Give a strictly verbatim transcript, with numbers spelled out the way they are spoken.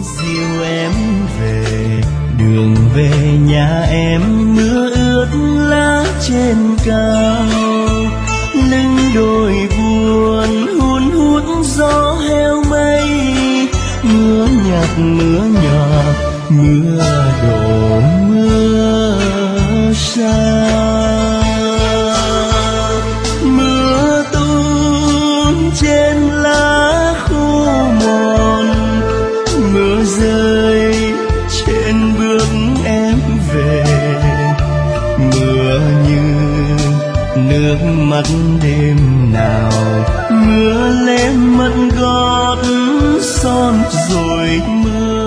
dìu em về, đường về nhà em mưa ướt lá trên cao, lưng đồi buồn hun hút gió heo mây, mưa nhạt mưa nhòa mưa đổ mưa xa. Mưa tuôn trên lá khô mòn, mưa rơi trên bước em về, mưa như nước mắt đêm nào, mưa lem mất gót son rồi mưa.